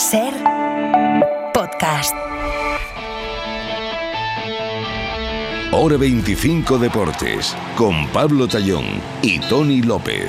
Ser podcast. Hora 25 Deportes, con Pablo Tallón y Tony López.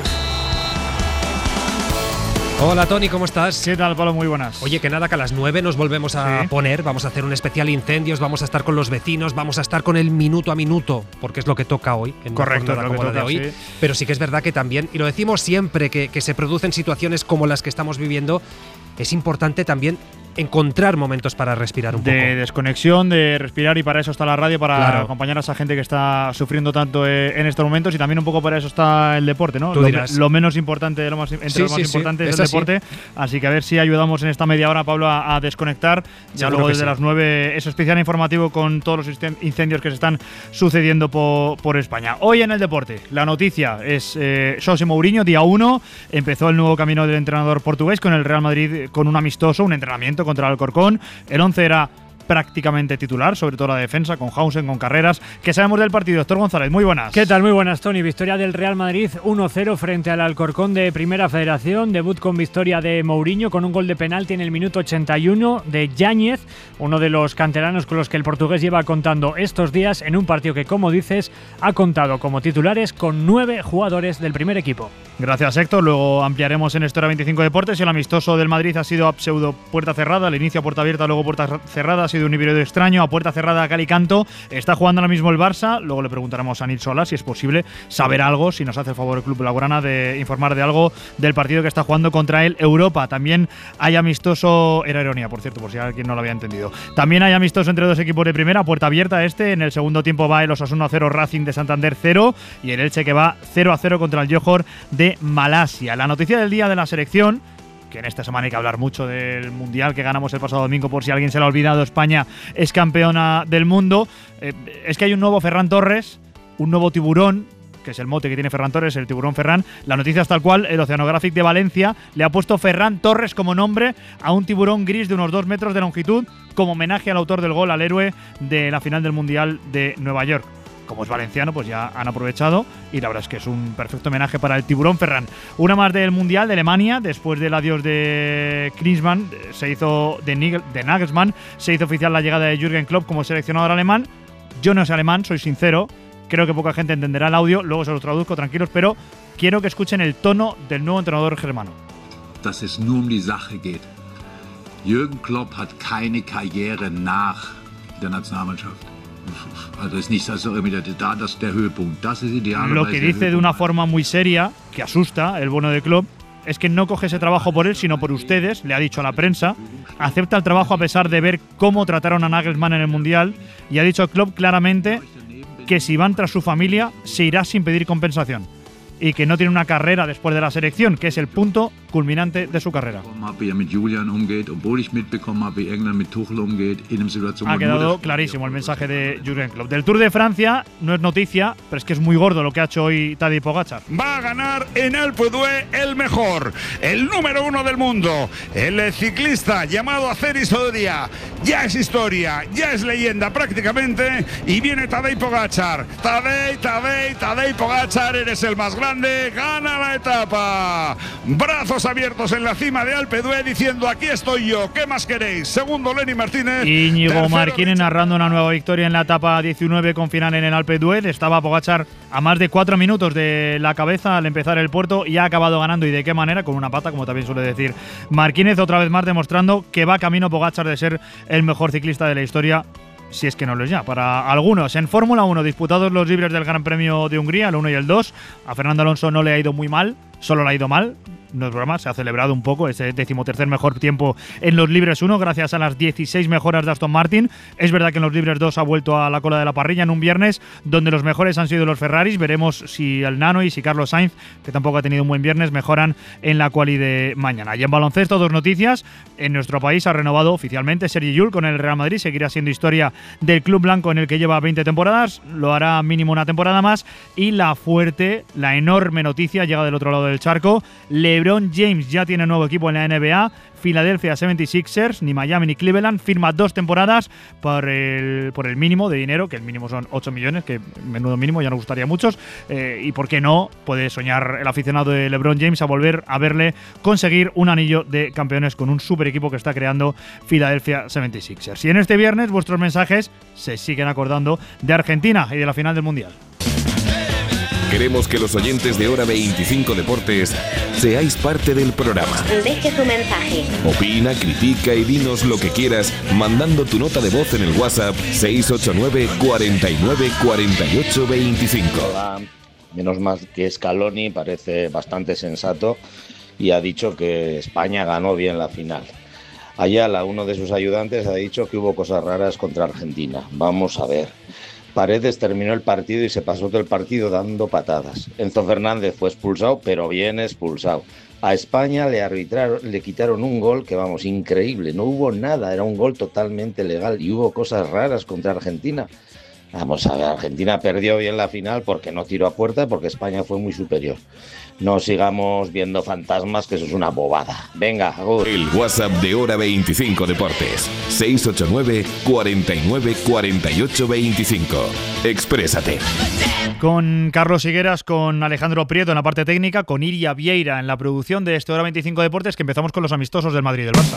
Hola Tony, ¿cómo estás? ¿Qué tal, Pablo? Muy buenas. Oye, que nada, que a las 9 nos volvemos a poner, vamos a hacer un especial incendios, vamos a estar con los vecinos, vamos a estar con el minuto a minuto, porque es lo que toca hoy, en una jornada como la de hoy. Sí. Pero sí que es verdad que también, y lo decimos siempre, que se producen situaciones como las que estamos viviendo, es importante también encontrar momentos para respirar un poco. De desconexión, de respirar, y para eso está la radio, para acompañar a esa gente que está sufriendo tanto en estos momentos, y también un poco para eso está el deporte, ¿no? Lo menos importante, lo más importante es el deporte. Así que a ver si ayudamos en esta media hora, Pablo, a desconectar. Ya luego desde las 9, ese especial informativo con todos los incendios que se están sucediendo por España. Hoy en el deporte, la noticia es José Mourinho, día 1, empezó el nuevo camino del entrenador portugués con el Real Madrid, con un amistoso, un entrenamiento contra el Alcorcón. El 11 era prácticamente titular, sobre todo la defensa, con Hausen, con Carreras. ¿Qué sabemos del partido? Héctor González, muy buenas. ¿Qué tal? Muy buenas, Tony. Victoria del Real Madrid 1-0 frente al Alcorcón de Primera Federación. Debut con victoria de Mourinho con un gol de penalti en el minuto 81 de Yáñez, uno de los canteranos con los que el portugués lleva contando estos días, en un partido que, como dices, ha contado como titulares con 9 jugadores del primer equipo. Gracias, Héctor. Luego ampliaremos en Hora 25 Deportes. Y el amistoso del Madrid ha sido a pseudo puerta cerrada, al inicio a puerta abierta, luego puerta cerrada. Ha sido un híbrido extraño, a puerta cerrada a cal y canto. Está jugando ahora mismo el Barça. Luego le preguntaremos a Nil Sola si es posible saber algo, si nos hace el favor el Club Blaugrana de informar de algo del partido que está jugando contra el Europa. También hay amistoso, era ironía, por cierto, por si alguien no lo había entendido. También hay amistoso entre dos equipos de primera, puerta abierta en el segundo tiempo va el Osasuna 0, Racing de Santander 0, y el Elche que va 0-0 contra el Johor de Malasia. La noticia del día de la selección, que en esta semana hay que hablar mucho del Mundial que ganamos el pasado domingo, por si alguien se lo ha olvidado. España es campeona del mundo. Es que hay un nuevo Ferran Torres, un nuevo tiburón, que es el mote que tiene Ferran Torres, el tiburón Ferran. La noticia es tal cual: el Oceanographic de Valencia le ha puesto Ferran Torres como nombre a un tiburón gris de unos 2 metros de longitud, como homenaje al autor del gol, al héroe de la final del Mundial de Nueva York. Como es valenciano, pues ya han aprovechado, y la verdad es que es un perfecto homenaje para el tiburón Ferran. Una más del Mundial de Alemania. Después del adiós de Klinsmann, de Nagelsmann, se hizo oficial la llegada de Jürgen Klopp como seleccionador alemán. Yo no sé alemán, soy sincero, creo que poca gente entenderá el audio, luego se los traduzco, tranquilos, pero quiero que escuchen el tono del nuevo entrenador germano. Dass es nur die Sache geht. Jürgen Klopp hat keine Karriere nach der Nationalmannschaft. Lo que dice de una forma muy seria, que asusta, el bueno de Klopp, es que no coge ese trabajo por él, sino por ustedes, le ha dicho a la prensa. Acepta el trabajo a pesar de ver cómo trataron a Nagelsmann en el Mundial, y ha dicho Klopp claramente que si van tras su familia se irá sin pedir compensación, y que no tiene una carrera después de la selección, que es el punto culminante de su carrera. Ha quedado clarísimo el mensaje de Jürgen Klopp. Del Tour de Francia no es noticia, pero es que es muy gordo lo que ha hecho hoy Tadej Pogačar. Va a ganar en Alpe d'Huez el mejor, el número 1 del mundo, el ciclista llamado Azeris Odoria. Ya es historia, ya es leyenda prácticamente, y viene Tadej Pogačar. Tadej Pogačar, eres el más grande, gana la etapa. Brazos abiertos en la cima de Alpe d'Huez diciendo: aquí estoy yo, ¿qué más queréis? Segundo, Lenny Martínez. Íñigo Martínez narrando una nueva victoria en la etapa 19 con final en el Alpe d'Huez. Estaba Pogačar a más de 4 minutos de la cabeza al empezar el puerto y ha acabado ganando, y de qué manera, con una pata, como también suele decir Martínez, otra vez más demostrando que va camino Pogačar de ser el mejor ciclista de la historia, si es que no lo es ya, para algunos. En Fórmula 1, disputados los libres del Gran Premio de Hungría, el 1 y el 2. A Fernando Alonso no le ha ido muy mal, solo le ha ido mal. No es broma, se ha celebrado un poco ese 13º mejor tiempo en los libres 1, gracias a las 16 mejoras de Aston Martin. Es verdad que en los libres 2 ha vuelto a la cola de la parrilla en un viernes donde los mejores han sido los Ferraris. Veremos si el Nano y si Carlos Sainz, que tampoco ha tenido un buen viernes, mejoran en la quali de mañana. Y en baloncesto, 2 noticias. En nuestro país ha renovado oficialmente Sergi Llull con el Real Madrid. Seguirá siendo historia del club blanco, en el que lleva 20 temporadas. Lo hará mínimo una temporada más. Y la fuerte, la enorme noticia llega del otro lado del charco. Le LeBron James ya tiene nuevo equipo en la NBA. Philadelphia 76ers, ni Miami ni Cleveland, firma 2 temporadas por el mínimo de dinero, que el mínimo son 8 millones, que menudo mínimo, ya nos gustaría a muchos. Y por qué no, puede soñar el aficionado de LeBron James a volver a verle conseguir un anillo de campeones con un super equipo que está creando Philadelphia 76ers. Y en este viernes vuestros mensajes se siguen acordando de Argentina y de la final del Mundial. Queremos que los oyentes de Hora 25 Deportes seáis parte del programa. Deje su mensaje. Opina, critica y dinos lo que quieras mandando tu nota de voz en el WhatsApp 689 49 48 25. Hola. Menos mal que Scaloni parece bastante sensato y ha dicho que España ganó bien la final. Ayala, uno de sus ayudantes, ha dicho que hubo cosas raras contra Argentina. Vamos a ver. Paredes terminó el partido y se pasó todo el partido dando patadas. Enzo Fernández fue expulsado, pero bien expulsado. A España le quitaron un gol que, vamos, increíble. No hubo nada, era un gol totalmente legal y hubo cosas raras contra Argentina. Vamos a ver, Argentina perdió bien la final porque no tiró a puerta, porque España fue muy superior. No sigamos viendo fantasmas, que eso es una bobada. Venga, agur. El WhatsApp de Hora 25 Deportes, 689 49 48 25. Exprésate. Con Carlos Higueras, con Alejandro Prieto en la parte técnica, con Iria Vieira en la producción de este Hora 25 Deportes, que empezamos con los amistosos del Madrid y del Barça.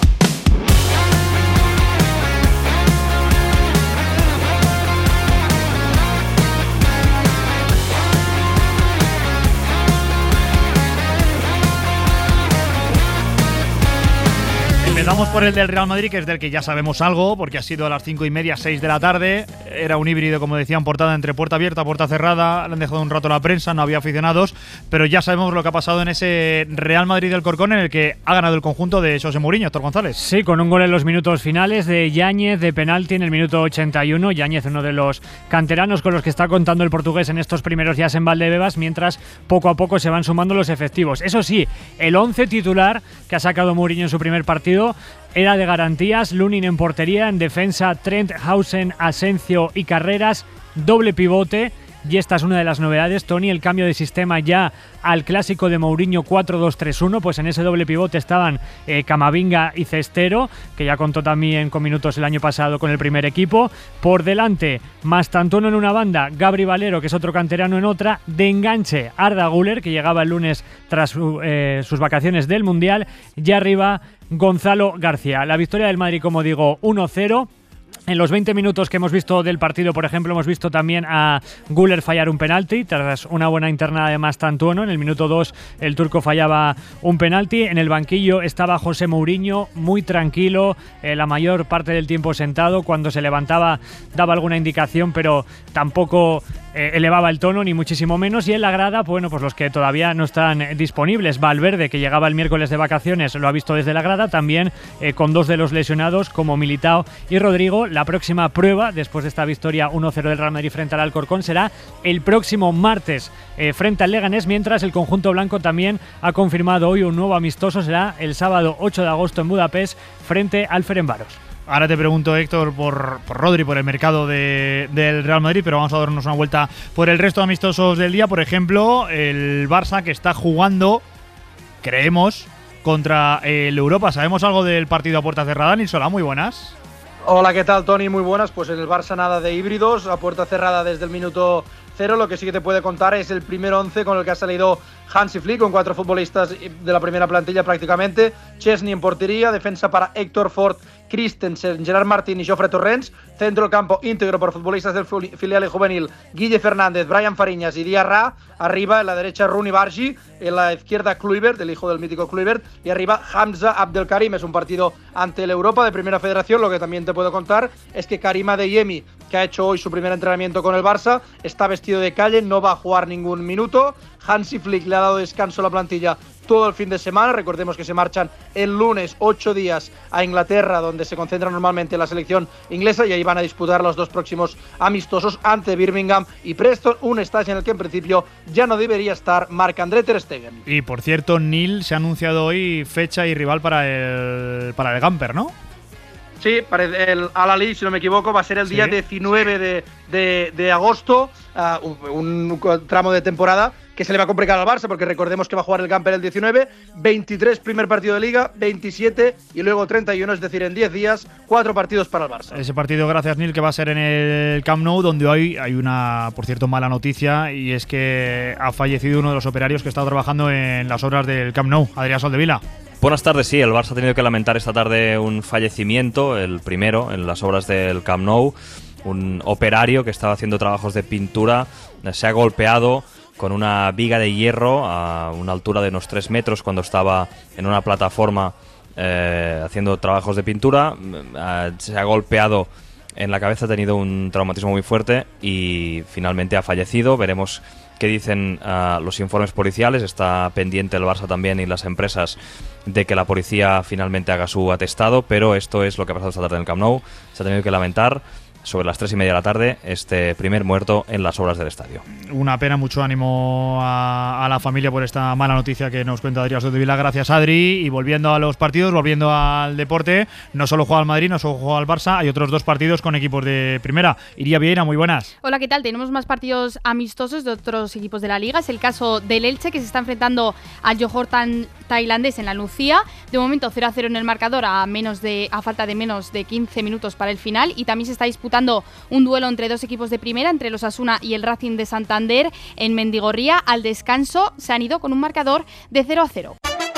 Empezamos por el del Real Madrid, que es del que ya sabemos algo, porque ha sido a las 5:30, 6 de la tarde. Era un híbrido, como decían, portada entre puerta abierta, puerta cerrada. Le han dejado un rato la prensa, no había aficionados, pero ya sabemos lo que ha pasado en ese Real Madrid del Corcón, en el que ha ganado el conjunto de José Mourinho, Héctor González. Sí, con un gol en los minutos finales de Yáñez de penalti en el minuto 81. Yáñez, uno de los canteranos con los que está contando el portugués en estos primeros días en Valdebebas, mientras poco a poco se van sumando los efectivos. Eso sí, el 11 titular que ha sacado Mourinho en su primer partido era de garantías. Lunin en portería, en defensa Trent, Hausen, Asencio y Carreras, doble pivote. Y esta es una de las novedades, Tony, el cambio de sistema ya al clásico de Mourinho 4-2-3-1, pues en ese doble pivote estaban Camavinga y Cestero, que ya contó también con minutos el año pasado con el primer equipo. Por delante, Mastantuono en una banda, Gabri Valero, que es otro canterano, en otra. De enganche, Arda Güler, que llegaba el lunes tras sus vacaciones del Mundial. Y arriba, Gonzalo García. La victoria del Madrid, como digo, 1-0. En los 20 minutos que hemos visto del partido, por ejemplo, hemos visto también a Güler fallar un penalti tras una buena internada de Mastantuono. En el minuto 2 el turco fallaba un penalti. En el banquillo estaba José Mourinho, muy tranquilo, la mayor parte del tiempo sentado. Cuando se levantaba daba alguna indicación, pero tampoco elevaba el tono, ni muchísimo menos. Y en la grada, bueno, pues los que todavía no están disponibles. Valverde, que llegaba el miércoles de vacaciones, lo ha visto desde la grada, también con dos de los lesionados, como Militao y Rodrigo. La próxima prueba, después de esta victoria 1-0 del Real Madrid frente al Alcorcón, será el próximo martes frente al Leganés, mientras el conjunto blanco también ha confirmado hoy un nuevo amistoso. Será el sábado 8 de agosto en Budapest frente al Ferencváros. Ahora te pregunto, Héctor, por Rodri, por el mercado del Real Madrid, pero vamos a darnos una vuelta por el resto de amistosos del día. Por ejemplo, el Barça, que está jugando, creemos, contra el Europa. ¿Sabemos algo del partido a puerta cerrada? Nilsola, muy buenas. Hola, ¿qué tal, Tony? Muy buenas. Pues en el Barça nada de híbridos, a puerta cerrada desde el minuto 0. Lo que sí que te puede contar es el primer 11 con el que ha salido Hansi Flick, con 4 futbolistas de la primera plantilla prácticamente. Chesney en portería, defensa para Héctor Ford, Christensen, Gerard Martín y Jofre Torrents. Centro del campo íntegro por futbolistas del filial y juvenil, Guille Fernández, Brian Fariñas y Diarra. Arriba, en la derecha, Rooney Bargi. En la izquierda, Kluivert, el hijo del mítico Kluivert. Y arriba, Hamza Abdelkarim. Es un partido ante el Europa de Primera Federación. Lo que también te puedo contar es que Karim Adeyemi, que ha hecho hoy su primer entrenamiento con el Barça, está vestido de calle, no va a jugar ningún minuto. Hansi Flick le ha dado descanso a la plantilla todo el fin de semana. Recordemos que se marchan el lunes 8 días a Inglaterra, donde se concentra normalmente la selección inglesa, y ahí van a disputar los 2 próximos amistosos ante Birmingham y Preston, un estadio en el que en principio ya no debería estar Marc-André ter Stegen. Y por cierto, Nil, se ha anunciado hoy fecha y rival para el Gamper, ¿no? Sí, el Al-Ahly, si no me equivoco, va a ser el día 19 de agosto, un tramo de temporada que se le va a complicar al Barça, porque recordemos que va a jugar el Camper el 19, 23 primer partido de Liga, 27 y luego 31, es decir, en 10 días, 4 partidos para el Barça. Ese partido, gracias Neil, que va a ser en el Camp Nou, donde hoy hay una, por cierto, mala noticia, y es que ha fallecido uno de los operarios que estaba trabajando en las obras del Camp Nou, Adrián Soldevila. Buenas tardes, sí, el Barça ha tenido que lamentar esta tarde un fallecimiento, el primero en las obras del Camp Nou. Un operario que estaba haciendo trabajos de pintura se ha golpeado con una viga de hierro a una altura de unos 3 metros cuando estaba en una plataforma haciendo trabajos de pintura. Se ha golpeado en la cabeza, ha tenido un traumatismo muy fuerte y finalmente ha fallecido. Veremos qué dicen los informes policiales. Está pendiente el Barça también y las empresas de que la policía finalmente haga su atestado, pero esto es lo que ha pasado esta tarde en el Camp Nou. Se ha tenido que lamentar sobre las 3:30 de la tarde este primer muerto en las obras del estadio. Una pena, mucho ánimo a la familia por esta mala noticia que nos cuenta Adrián Soldevila. Gracias, Adri. Y volviendo a los partidos, volviendo al deporte, no solo juega el Madrid, no solo juega el Barça, hay otros 2 partidos con equipos de primera. Iria Vieira, muy buenas. Hola, ¿qué tal? Tenemos más partidos amistosos de otros equipos de la Liga. Es el caso del Elche, que se está enfrentando al Johor tailandés en la Nucía. De momento 0-0 en el marcador a falta de menos de 15 minutos para el final, y también se está disputando un duelo entre 2 equipos de primera, entre los Osasuna y el Racing de Santander en Mendigorría. Al descanso se han ido con un marcador de 0-0.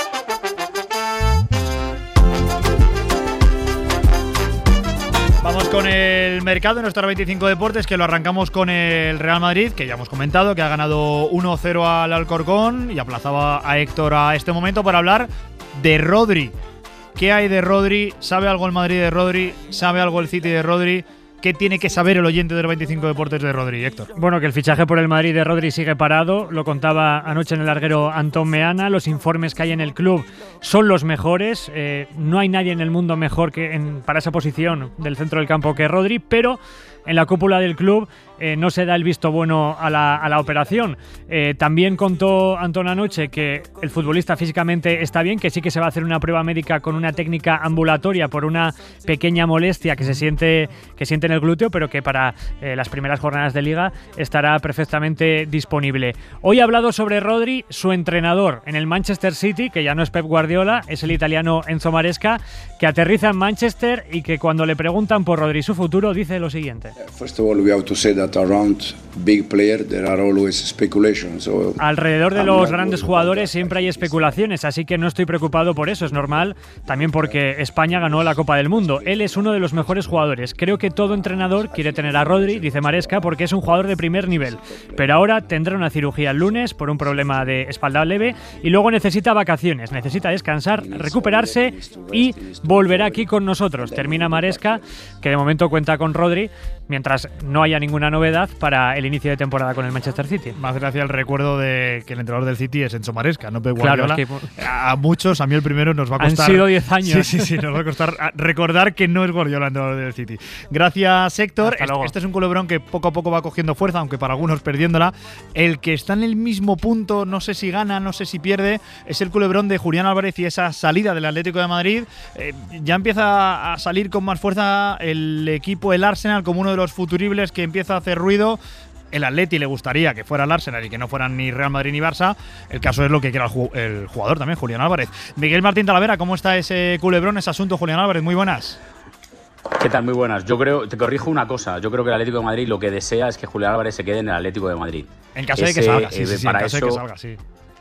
Vamos con el mercado en nuestra 25 Deportes, que lo arrancamos con el Real Madrid, que ya hemos comentado que ha ganado 1-0 al Alcorcón y aplazaba a Héctor a este momento para hablar de Rodri. ¿Qué hay de Rodri? ¿Sabe algo el Madrid de Rodri? ¿Sabe algo el City de Rodri? ¿Qué tiene que saber el oyente del 25 Deportes de Rodri, Héctor? Bueno, que el fichaje por el Madrid de Rodri sigue parado. Lo contaba anoche en el larguero Antón Meana. Los informes que hay en el club son los mejores. No hay nadie en el mundo mejor para esa posición del centro del campo que Rodri, pero en la cúpula del club no se da el visto bueno a la operación. También contó Antón anoche que el futbolista físicamente está bien, que sí que se va a hacer una prueba médica con una técnica ambulatoria por una pequeña molestia que siente en el glúteo, pero que para las primeras jornadas de Liga estará perfectamente disponible. Hoy ha hablado sobre Rodri su entrenador en el Manchester City, que ya no es Pep Guardiola, es el italiano Enzo Maresca, que aterriza en Manchester y que cuando le preguntan por Rodri su futuro dice lo siguiente. First of all, we have to say that around big players there are always speculations. So alrededor de los grandes jugadores siempre hay especulaciones, así que no estoy preocupado por eso, es normal, también porque España ganó la Copa del Mundo. Él es uno de los mejores jugadores. Creo que todo entrenador quiere tener a Rodri, dice Maresca, porque es un jugador de primer nivel. Pero ahora tendrá una cirugía el lunes por un problema de espalda leve y luego necesita vacaciones, necesita descansar, recuperarse y volverá aquí con nosotros. Termina Maresca, que de momento cuenta con Rodri, mientras no haya ninguna novedad para el inicio de temporada con el Manchester City. Más gracia el recuerdo de que el entrenador del City es Enzo Maresca, no Pep Guardiola. Claro, es que a muchos, a mí el primero, nos va a costar... Han sido 10 años. Sí, nos va a costar recordar que no es Guardiola el entrenador del City. Gracias, Héctor. Este es un culebrón que poco a poco va cogiendo fuerza, aunque para algunos perdiéndola. El que está en el mismo punto, no sé si gana, no sé si pierde, es el culebrón de Julián Álvarez y esa salida del Atlético de Madrid. Ya empieza a salir con más fuerza el equipo, el Arsenal, como uno de los futuribles que empieza a hacer ruido. El Atleti le gustaría que fuera el Arsenal y que no fueran ni Real Madrid ni Barça. El caso es lo que quiera el jugador también, Julián Álvarez. Miguel Martín Talavera, ¿cómo está ese culebrón, ese asunto, Julián Álvarez? Muy buenas. ¿Qué tal? Muy buenas. Yo creo, te corrijo una cosa, yo creo que el Atlético de Madrid lo que desea es que Julián Álvarez se quede en el Atlético de Madrid. En caso de que salga, sí, en caso de que salga, sí.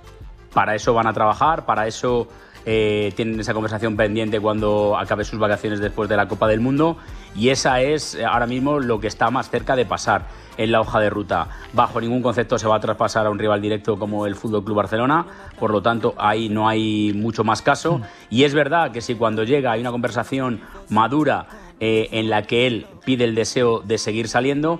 Para eso van a trabajar, para eso tienen esa conversación pendiente cuando acabe sus vacaciones después de la Copa del Mundo, y esa es ahora mismo lo que está más cerca de pasar en la hoja de ruta. Bajo ningún concepto se va a traspasar a un rival directo como el FC Barcelona, por lo tanto ahí no hay mucho más caso. Y es verdad que si cuando llega hay una conversación madura en la que él pide el deseo de seguir saliendo,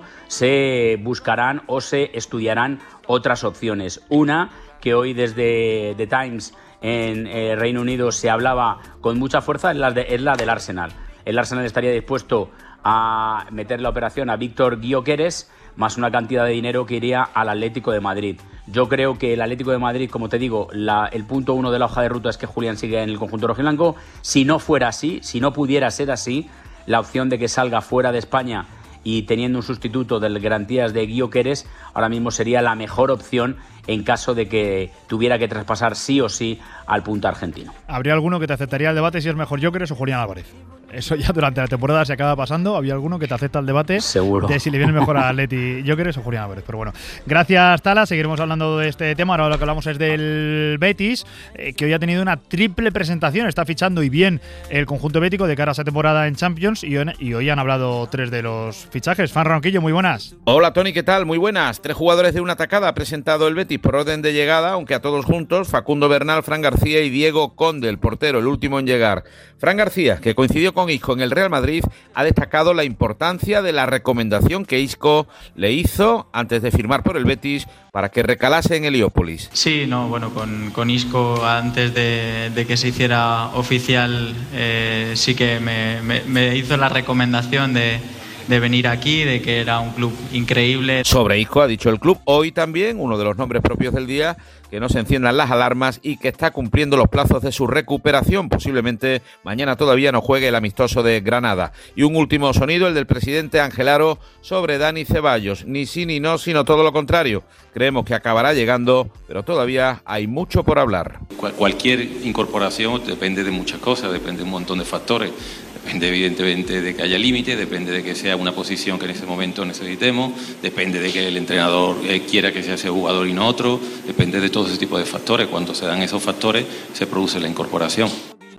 se buscarán o se estudiarán otras opciones. Una que hoy desde The Times en Reino Unido se hablaba con mucha fuerza, es la del Arsenal. El Arsenal estaría dispuesto a meter la operación a Víctor Gyökeres más una cantidad de dinero que iría al Atlético de Madrid. Yo creo que el Atlético de Madrid, como te digo, el punto 1 de la hoja de ruta es que Julián siga en el conjunto rojiblanco. Si no fuera así, si no pudiera ser así, la opción de que salga fuera de España y teniendo un sustituto de garantías de Gyökeres, ahora mismo sería la mejor opción en caso de que tuviera que traspasar sí o sí al punto argentino. ¿Habría alguno que te aceptaría el debate si es mejor Gyökeres o Julián Álvarez? Eso ya durante la temporada se acaba pasando. ¿Había alguno que te acepta el debate? Seguro. De si le viene mejor a Atleti Gyökeres o Julián Álvarez. Pero bueno, gracias Tala, seguiremos hablando de este tema. Ahora lo que hablamos es del Betis, que hoy ha tenido una triple presentación. Está fichando y bien el conjunto bético de cara a esa temporada en Champions y hoy han hablado 3 de los fichajes. Fran Ronquillo, muy buenas. Hola Tony, ¿qué tal? Muy buenas. 3 jugadores de una atacada ha presentado el Betis por orden de llegada, aunque a todos juntos: Facundo Bernal, Fran García y Diego Conde, el portero, el último en llegar. Fran García, que coincidió con Isco en el Real Madrid, ha destacado la importancia de la recomendación que Isco le hizo antes de firmar por el Betis para que recalase en Heliópolis. Sí, bueno, con Isco antes de que se hiciera oficial sí que me hizo la recomendación de venir aquí, de que era un club increíble. Sobre Isco ha dicho el club hoy también, uno de los nombres propios del día, que no se enciendan las alarmas y que está cumpliendo los plazos de su recuperación. Posiblemente mañana todavía no juegue el amistoso de Granada. Y un último sonido, el del presidente Ángel Aro sobre Dani Ceballos. Ni sí ni no, sino todo lo contrario. Creemos que acabará llegando, pero todavía hay mucho por hablar. Cualquier incorporación depende de muchas cosas, depende de un montón de factores. Depende evidentemente de que haya límites, depende de que sea una posición que en ese momento necesitemos, depende de que el entrenador quiera que sea ese jugador y no otro, depende de todo ese tipo de factores. Cuando se dan esos factores se produce la incorporación.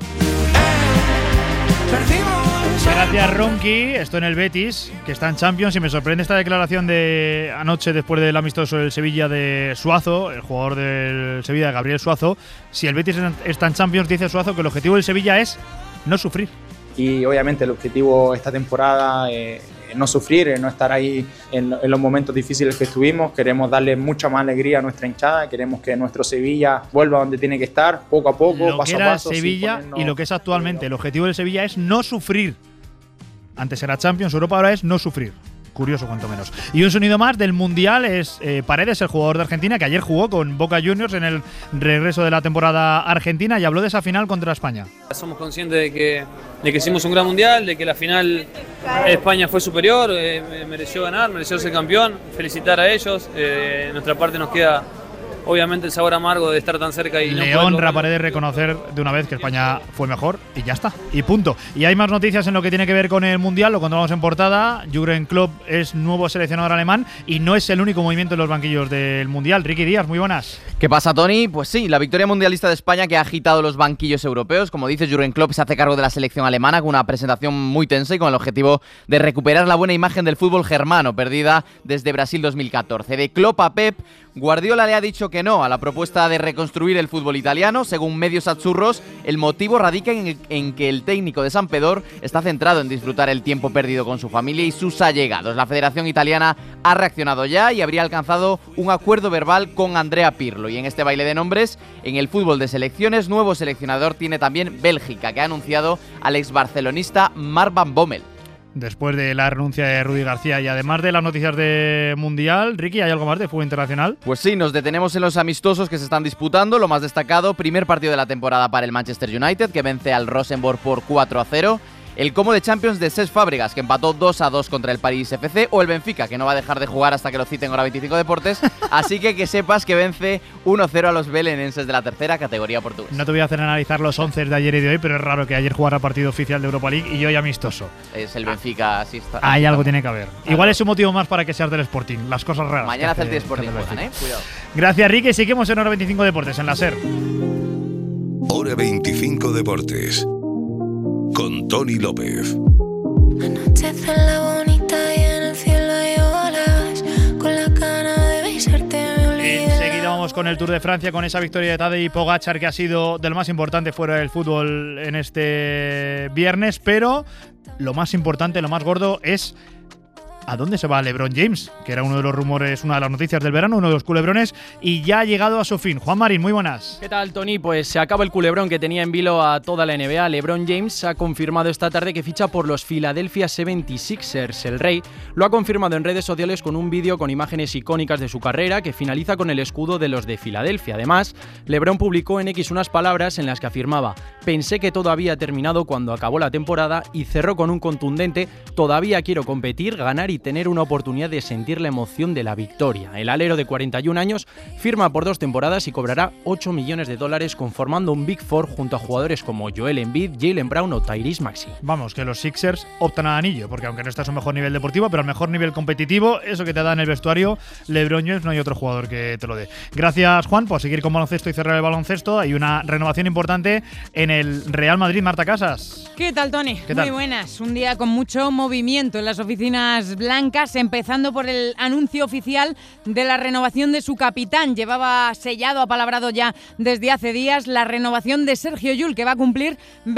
Gracias Ronqui, esto en el Betis, que está en Champions, y me sorprende esta declaración de anoche después del amistoso del Sevilla de Suazo, el jugador del Sevilla, Gabriel Suazo. Si el Betis está en Champions, dice Suazo que el objetivo del Sevilla es no sufrir. Y obviamente el objetivo esta temporada es no sufrir, no estar ahí en los momentos difíciles que estuvimos. Queremos darle mucha más alegría a nuestra hinchada, queremos que nuestro Sevilla vuelva donde tiene que estar, poco a poco, paso a paso. Sevilla y lo que es actualmente. El objetivo del Sevilla es no sufrir. Antes era Champions, Europa, ahora es no sufrir. Curioso, cuanto menos. Y un sonido más del Mundial es Paredes, el jugador de Argentina, que ayer jugó con Boca Juniors en el regreso de la temporada argentina y habló de esa final contra España. Somos conscientes de que hicimos un gran Mundial, de que la final España fue superior, mereció ganar, mereció ser campeón. Felicitar a ellos. De nuestra parte nos queda obviamente el sabor amargo de estar tan cerca y Le honra a Paredes reconocer de una vez que España fue mejor y ya está, y punto. Y hay más noticias en lo que tiene que ver con el Mundial, lo contamos en portada. Jürgen Klopp es nuevo seleccionador alemán y no es el único movimiento en los banquillos del Mundial. Ricky Díaz, muy buenas. ¿Qué pasa, Tony? Pues sí, la victoria mundialista de España que ha agitado los banquillos europeos. Como dice, Jürgen Klopp se hace cargo de la selección alemana con una presentación muy tensa y con el objetivo de recuperar la buena imagen del fútbol germano, perdida desde Brasil 2014. De Klopp a Pep, Guardiola le ha dicho que no a la propuesta de reconstruir el fútbol italiano. Según medios azzurros, el motivo radica en que el técnico de Sampdoria está centrado en disfrutar el tiempo perdido con su familia y sus allegados. La Federación Italiana ha reaccionado ya y habría alcanzado un acuerdo verbal con Andrea Pirlo. Y en este baile de nombres, en el fútbol de selecciones, nuevo seleccionador tiene también Bélgica, que ha anunciado al exbarcelonista Marc Van Bommel. Después de la renuncia de Rudi García y además de las noticias de Mundial, Ricky, ¿hay algo más de fútbol internacional? Pues sí, nos detenemos en los amistosos que se están disputando. Lo más destacado, primer partido de la temporada para el Manchester United, que vence al Rosenborg por 4-0. El Como de Champions de Cesc Fábregas, que empató 2-2 contra el París FC, o el Benfica, que no va a dejar de jugar hasta que lo citen ahora 25 Deportes, así que sepas que vence 1-0 a los belenenses de la tercera categoría portuguesa. No te voy a hacer analizar los 11 de ayer y de hoy, pero es raro que ayer jugara partido oficial de Europa League y hoy amistoso. Es el Benfica, así está. Hay algo tiene que haber. Igual es un motivo más para que seas del Sporting, las cosas raras. Mañana hace el Sporting, juegan, cuidado. Gracias, Ricky. Seguimos en Hora 25 Deportes, en la SER. Hora 25 Deportes, con Tony López. Anochece en la bonita y en el cielo hay olas. Con la gana de besarte me olvidé. Enseguida vamos con el Tour de Francia, con esa victoria de Tadej Pogačar, que ha sido de lo más importante fuera del fútbol en este viernes. Pero lo más importante, lo más gordo es ¿a dónde se va LeBron James? Que era uno de los rumores, una de las noticias del verano, uno de los culebrones, y ya ha llegado a su fin. Juan Marín, muy buenas. ¿Qué tal, Tony? Pues se acaba el culebrón que tenía en vilo a toda la NBA. LeBron James ha confirmado esta tarde que ficha por los Philadelphia 76ers. El Rey lo ha confirmado en redes sociales con un vídeo con imágenes icónicas de su carrera que finaliza con el escudo de los de Filadelfia. Además, LeBron publicó en X unas palabras en las que afirmaba: pensé que todo había terminado cuando acabó la temporada, y cerró con un contundente: todavía quiero competir, ganar y y tener una oportunidad de sentir la emoción de la victoria. El alero de 41 años firma por 2 temporadas y cobrará $8 millones conformando un Big Four junto a jugadores como Joel Embiid, Jaylen Brown o Tyrese Maxey. Vamos, que los Sixers optan al anillo, porque aunque no está a su mejor nivel deportivo, pero al mejor nivel competitivo, eso que te da en el vestuario, LeBron James, no hay otro jugador que te lo dé. Gracias, Juan, por seguir con baloncesto y cerrar el baloncesto. Hay una renovación importante en el Real Madrid. Marta Casas. ¿Qué tal, Tony? ¿Qué tal? Muy buenas. Un día con mucho movimiento en las oficinas blancas, empezando por el anuncio oficial de la renovación de su capitán. Llevaba sellado, apalabrado ya desde hace días, la renovación de Sergio Llull, que va a cumplir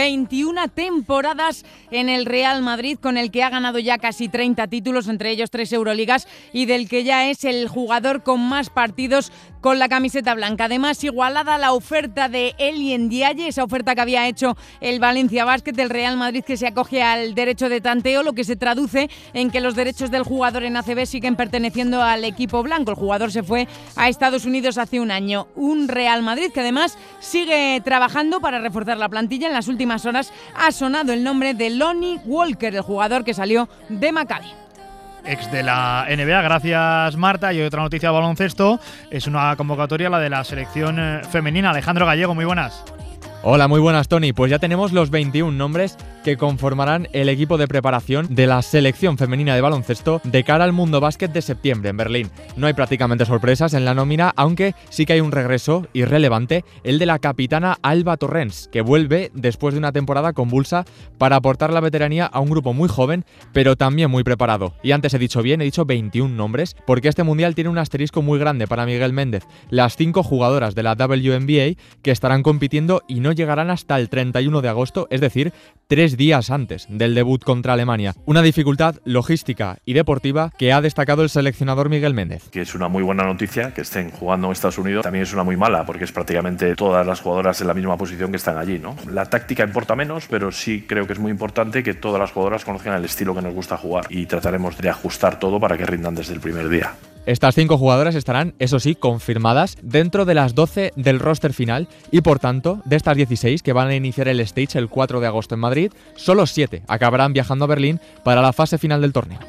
21 temporadas en el Real Madrid, con el que ha ganado ya casi 30 títulos, entre ellos 3 Euroligas, y del que ya es el jugador con más partidos con la camiseta blanca. Además, igualada la oferta de Elie Ndiaye, esa oferta que había hecho el Valencia Basket, del Real Madrid, que se acoge al derecho de tanteo, lo que se traduce en que los derechos del jugador en ACB siguen perteneciendo al equipo blanco. El jugador se fue a Estados Unidos hace un año. Un Real Madrid que además sigue trabajando para reforzar la plantilla. En las últimas horas ha sonado el nombre de Lonnie Walker, el jugador que salió de Maccabi. Ex de la NBA, gracias Marta. Y otra noticia de baloncesto, es una convocatoria, la de la selección femenina. Alejandro Gallego, muy buenas. Hola, muy buenas, Tony. Pues ya tenemos los 21 nombres que conformarán el equipo de preparación de la selección femenina de baloncesto de cara al Mundo Básquet de septiembre en Berlín. No hay prácticamente sorpresas en la nómina, aunque sí que hay un regreso irrelevante, el de la capitana Alba Torrens, que vuelve después de una temporada convulsa para aportar la veteranía a un grupo muy joven, pero también muy preparado. Y antes he dicho 21 nombres, porque este mundial tiene un asterisco muy grande para Miguel Méndez. Las 5 jugadoras de la WNBA que estarán compitiendo y no llegarán hasta el 31 de agosto, es decir, 3 días antes del debut contra Alemania. Una dificultad logística y deportiva que ha destacado el seleccionador Miguel Méndez. Que es una muy buena noticia que estén jugando en Estados Unidos, también es una muy mala porque es prácticamente todas las jugadoras en la misma posición que están allí, ¿no? La táctica importa menos, pero sí creo que es muy importante que todas las jugadoras conozcan el estilo que nos gusta jugar y trataremos de ajustar todo para que rindan desde el primer día. Estas 5 jugadoras estarán, eso sí, confirmadas dentro de las 12 del roster final y, por tanto, de estas 16 que van a iniciar el stage el 4 de agosto en Madrid, solo 7 acabarán viajando a Berlín para la fase final del torneo.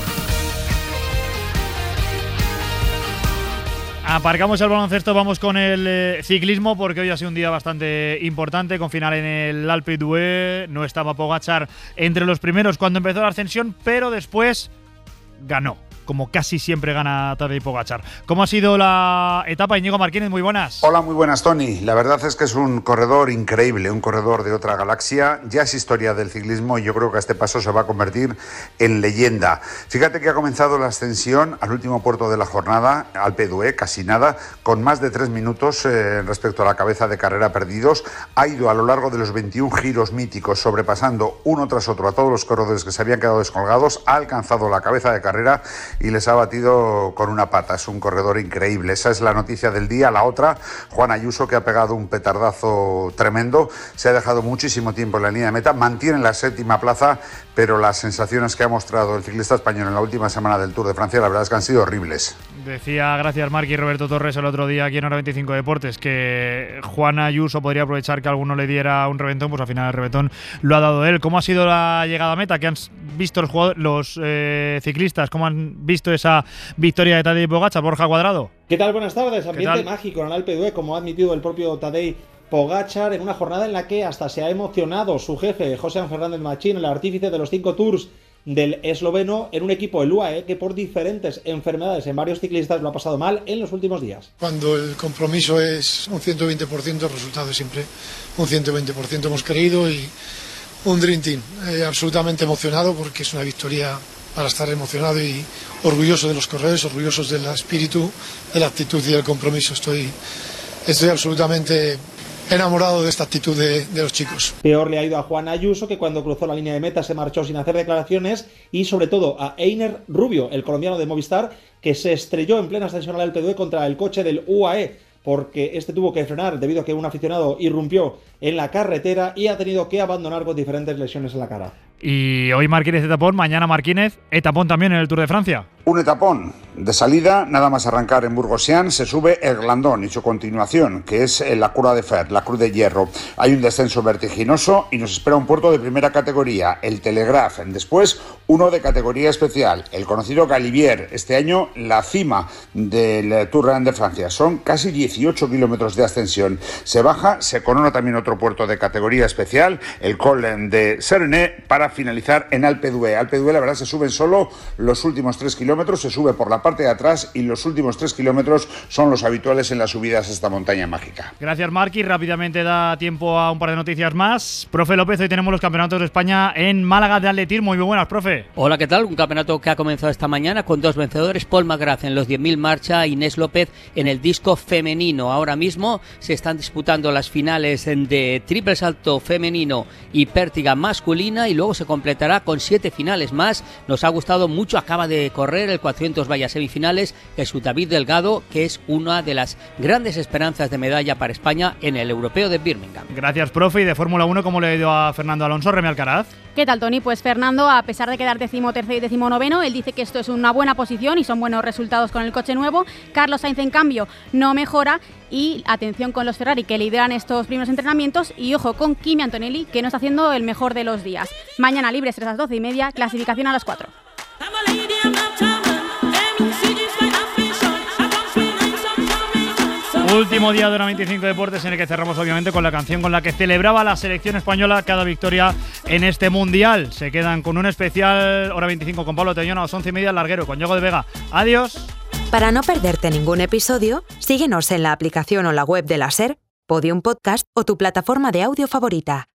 Aparcamos el baloncesto, vamos con el ciclismo, porque hoy ha sido un día bastante importante, con final en el Alpe d'Huez. No estaba Pogačar entre los primeros cuando empezó la ascensión, pero después ganó, como casi siempre gana Tadej Pogačar. ¿Cómo ha sido la etapa, Íñigo Martínez? Muy buenas. Hola, muy buenas, Tony. La verdad es que es un corredor increíble, un corredor de otra galaxia. Ya es historia del ciclismo y yo creo que a este paso se va a convertir en leyenda. Fíjate que ha comenzado la ascensión al último puerto de la jornada, Alpe d'Huez, casi nada, con más de 3 minutos respecto a la cabeza de carrera perdidos. Ha ido a lo largo de los 21 giros míticos, sobrepasando uno tras otro a todos los corredores que se habían quedado descolgados. Ha alcanzado la cabeza de carrera y les ha batido con una pata. Es un corredor increíble. Esa es la noticia del día. La otra, Juan Ayuso, que ha pegado un petardazo tremendo. Se ha dejado muchísimo tiempo en la línea de meta. Mantiene la 7ª plaza, pero las sensaciones que ha mostrado el ciclista español en la última semana del Tour de Francia, la verdad es que han sido horribles. Decía, gracias Marc y Roberto Torres el otro día aquí en Hora 25 Deportes, que Juan Ayuso podría aprovechar que alguno le diera un reventón, pues al final el reventón lo ha dado él. ¿Cómo ha sido la llegada a meta? ¿Qué han visto los ciclistas? ¿Cómo han visto esa victoria de Tadej Pogačar? Borja Cuadrado. ¿Qué tal? Buenas tardes. Ambiente mágico en el Alpe d'Huez, como ha admitido el propio Tadej Pogačar, en una jornada en la que hasta se ha emocionado su jefe, José Fernández Machín, el artífice de los 5 Tours del esloveno, en un equipo, el UAE, que por diferentes enfermedades en varios ciclistas lo ha pasado mal en los últimos días. Cuando el compromiso es un 120%, el resultado es siempre un 120%. Hemos creído y un Dream Team. Absolutamente emocionado porque es una victoria para estar emocionado y orgulloso de los corredores, orgullosos del espíritu, de la actitud y del compromiso. Estoy absolutamente enamorado de esta actitud de los chicos. Peor le ha ido a Juan Ayuso, que cuando cruzó la línea de meta se marchó sin hacer declaraciones, y sobre todo a Einer Rubio, el colombiano de Movistar, que se estrelló en plena ascensión al Alpe d'Huez contra el coche del UAE, porque este tuvo que frenar debido a que un aficionado irrumpió en la carretera y ha tenido que abandonar con diferentes lesiones en la cara. Y hoy Marquínez etapón, mañana Marquínez etapón también en el Tour de Francia. Un etapón. De salida, nada más arrancar en Burgosian, se sube el Glandón y su continuación, que es la Croix de Fer, la Cruz de Hierro. Hay un descenso vertiginoso y nos espera un puerto de primera categoría, el Telegraph. Después, uno de categoría especial, el conocido Galibier. Este año, la cima del Tour de Francia. Son casi 18 kilómetros de ascensión. Se baja, se corona también otro puerto de categoría especial, el Col de Serené, para finalizar en Alpe d'Huez. Alpe d'Huez, la verdad, se suben solo los últimos 3 kilómetros, se sube por la parte de atrás y los últimos 3 kilómetros son los habituales en las subidas a esta montaña mágica. Gracias, Marqui. Rápidamente da tiempo a un par de noticias más. Profe López, hoy tenemos los campeonatos de España en Málaga de atletismo. Muy buenas, profe. Hola, ¿qué tal? Un campeonato que ha comenzado esta mañana con 2 vencedores, Paul McGrath en los 10.000 marcha, Inés López en el disco femenino. Ahora mismo se están disputando las finales de triple salto femenino y pértiga masculina y luego se completará con 7 finales más. Nos ha gustado mucho, acaba de correr el 400 vallas semifinales, es David Delgado, que es una de las grandes esperanzas de medalla para España en el Europeo de Birmingham. Gracias, profe. Y de Fórmula 1, ¿cómo le ha ido a Fernando Alonso? Remy Alcaraz. ¿Qué tal, Tony? Pues Fernando, a pesar de quedar 13º y 19º, él dice que esto es una buena posición y son buenos resultados con el coche nuevo. Carlos Sainz, en cambio, no mejora. Y atención con los Ferrari, que lideran estos primeros entrenamientos. Y ojo con Kimi Antonelli, que no está haciendo el mejor de los días. Mañana libres a las 12:30, clasificación a las 4. Último día de Hora 25 Deportes, en el que cerramos obviamente con la canción con la que celebraba la selección española cada victoria en este Mundial. Se quedan con un especial Hora 25 con Pablo Teñón a las 11:30, el larguero con Diego de Vega. Adiós. Para no perderte ningún episodio, síguenos en la aplicación o la web de la SER, Podium Podcast o tu plataforma de audio favorita.